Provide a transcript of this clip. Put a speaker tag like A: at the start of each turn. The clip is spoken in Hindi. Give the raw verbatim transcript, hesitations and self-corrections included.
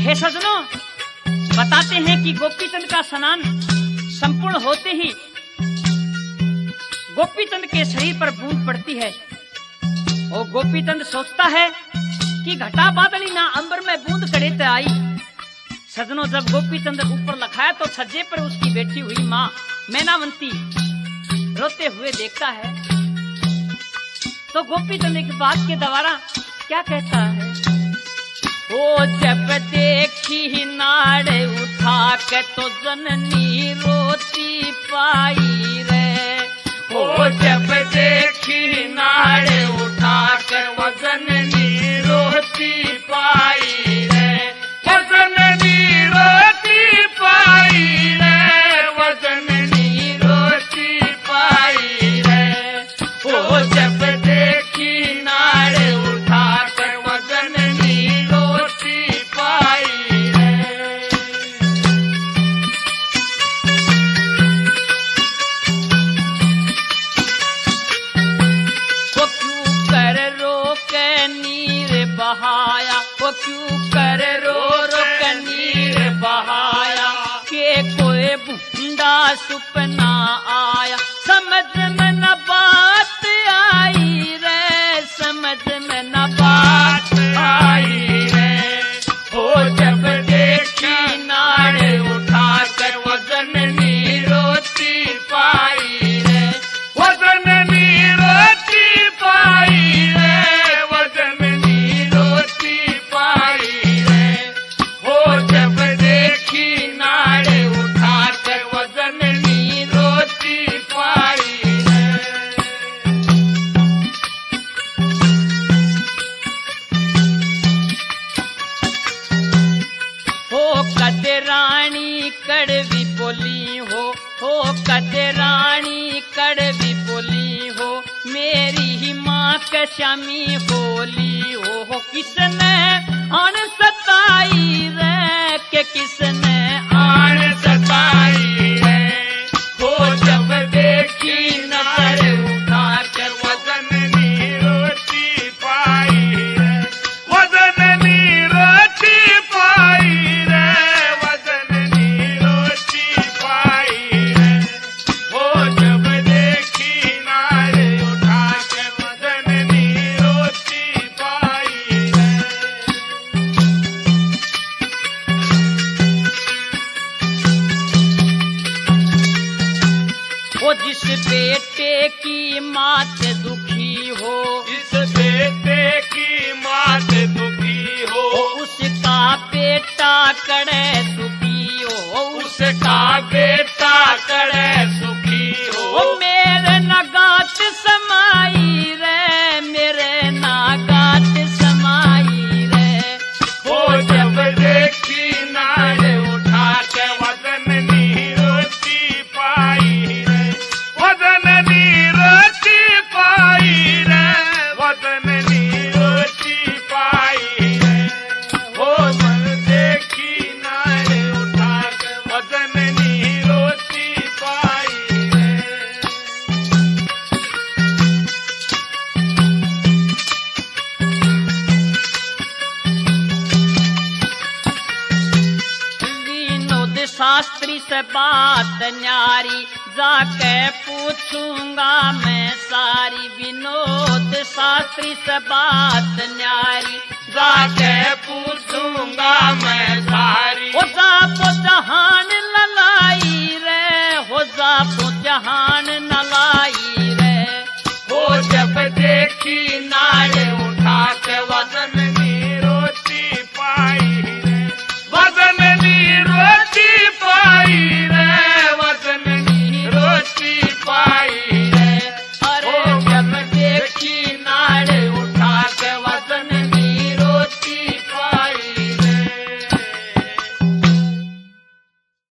A: हे सजनों, बताते हैं कि गोपीचंद का स्नान संपूर्ण होते ही गोपीचंद के शरीर पर बूंद पड़ती है और गोपीचंद सोचता है कि घटा बादली ना अंबर में बूंद कड़े ते आई। सजनों, जब गोपीचंद ऊपर लखाया तो छज्जे पर उसकी बैठी हुई माँ मैनावंती रोते हुए देखता है। तो गोपीचंद एक बात के द्वारा क्या कहता है? ओ जब देखी नाड़ उठा के तो जननी रोती पाई रे। ओ जब देखी नाड़ उठा के वो जननी रोती पाई रे। वो जननी रोती पाई रे। वो जननी रोती पाई रे। ओ जब देखी नाड़ उठा के वो जननी रोती पाई रे। वो क्यों कर रो के नीर बहाया। वो क्यों कर रो रो के नीर बहाया। के कोई बूंदा सुपना आया। समझ में न बात आई रे। समझ में न बात आई रे। ओ जब देखी नाड़ उठा कर वो जननी रोती पाई रे। वो जननी रोती पाई रे। वो जननी रोती पाई रे। ओ जब देखी नाड़ उठा कर वो जननी रोती पाई रे। हो कदरानी कड़वी बोली हो। हो कदरानी कड़वी बोली हो। मेरी ही माँ के श्यामी होली हो। हो किसने आन सताई रे। के किसने आन सताई रे। हो जब देखी नाड़ उठा कर वो जननी रोती पाई रे। वो जननी रोती पाई रे। वो जननी रोती पाई रे। हो जब देखी नाड़ उठा कर वो जननी रोती पाई रे। वो जिस बेटे की मात दुखी हो। जिस बेटे की मात दुखी हो। उसका बेटा कड़े सुखी हो। उसका बेटा कड़े सुखी हो। मेरे नगात समाई रे। मेरे नागात समाई रे। हो जब देखी नाड़ उठा के वो जननी रोती पाई रे। वो जननी रोती पाई रे। वो जननी रोती पाई रे। हो जब देखी नाड़ उठा के वो जननी रोती पाई रे। विनोद शास्त्री से बात न्यारी जाके पूछूंगा मैं सारी। विनोद शास्त्री से बात न्यारी जाके पूछूंगा मैं सारी। हो जापो जहान ललाई रे। हो जापो जहान नलाई रे। हो जब देखी नाड़ उठा के वो